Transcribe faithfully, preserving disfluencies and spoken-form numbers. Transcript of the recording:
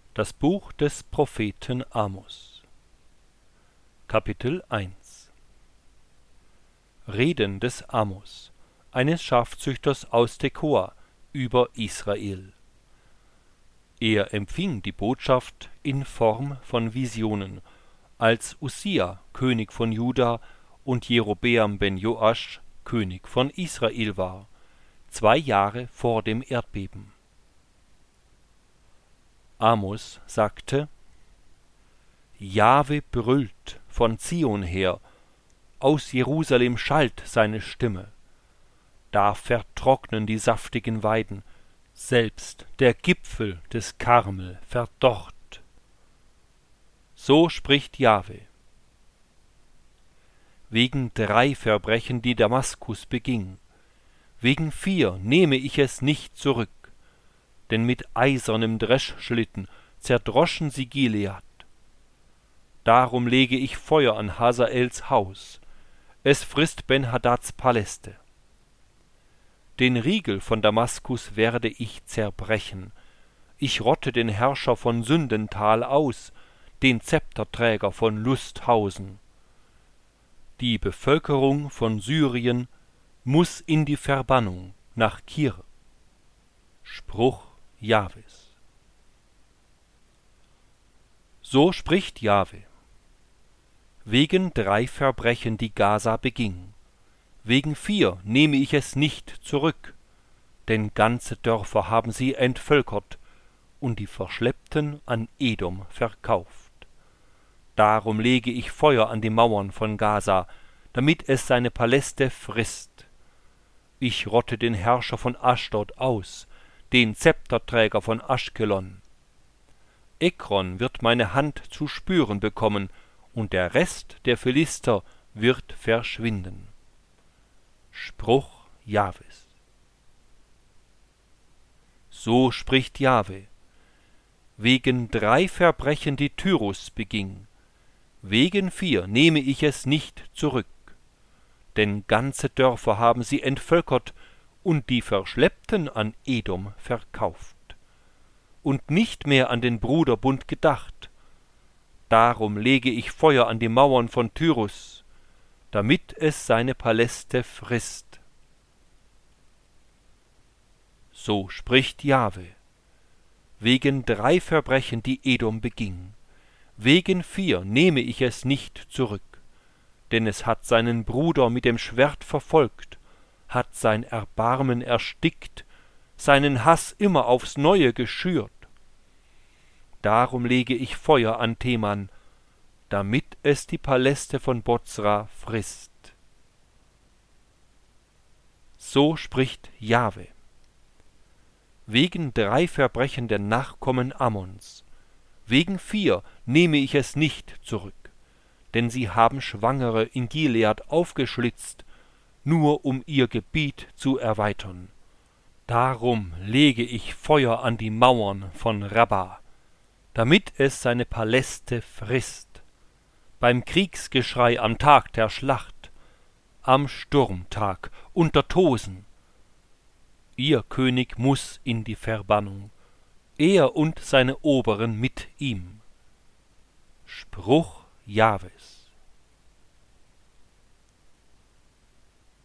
Das Buch des Propheten Amos. Kapitel eins. Reden des Amos, eines Schafzüchters aus Tekoa, über Israel. Er empfing die Botschaft in Form von Visionen, als Ussia, König von Juda, und Jerobeam ben Joasch, König von Israel war, zwei Jahre vor dem Erdbeben. Amos sagte: Jahwe brüllt von Zion her, aus Jerusalem schallt seine Stimme. Da vertrocknen die saftigen Weiden, selbst der Gipfel des Karmel verdorrt. So spricht Jahwe: Wegen drei Verbrechen, die Damaskus beging, wegen vier nehme ich es nicht zurück, denn mit eisernem Dreschschlitten zerdroschen sie Gilead. Darum lege ich Feuer an Hazaels Haus, es frisst Ben-Hadads Paläste. Den Riegel von Damaskus werde ich zerbrechen, ich rotte den Herrscher von Sündental aus, den Zepterträger von Lusthausen. Die Bevölkerung von Syrien muß in die Verbannung nach Kir. Spruch Jahwes. So spricht Jahwe: Wegen drei Verbrechen, die Gaza beging, wegen vier nehme ich es nicht zurück, denn ganze Dörfer haben sie entvölkert und die Verschleppten an Edom verkauft. Darum lege ich Feuer an die Mauern von Gaza, damit es seine Paläste frisst. Ich rotte den Herrscher von Aschdod aus, den Zepterträger von Aschkelon. Ekron wird meine Hand zu spüren bekommen, und der Rest der Philister wird verschwinden. Spruch Jahwes. So spricht Jahwe: Wegen drei Verbrechen, die Tyrus beging, wegen vier nehme ich es nicht zurück, denn ganze Dörfer haben sie entvölkert und die Verschleppten an Edom verkauft und nicht mehr an den Bruderbund gedacht. Darum lege ich Feuer an die Mauern von Tyrus, damit es seine Paläste frisst. So spricht Jahwe: Wegen drei Verbrechen, die Edom beging, wegen vier nehme ich es nicht zurück, denn es hat seinen Bruder mit dem Schwert verfolgt, hat sein Erbarmen erstickt, seinen Hass immer aufs Neue geschürt. Darum lege ich Feuer an Teman, damit es die Paläste von Bozra frisst. So spricht Jahwe: Wegen drei Verbrechen der Nachkommen Ammons, wegen vier nehme ich es nicht zurück, denn sie haben Schwangere in Gilead aufgeschlitzt, nur um ihr Gebiet zu erweitern. Darum lege ich Feuer an die Mauern von Rabba, damit es seine Paläste frisst, beim Kriegsgeschrei am Tag der Schlacht, am Sturmtag unter Tosen. Ihr König muß in die Verbannung, er und seine Oberen mit ihm. Spruch Jahwes.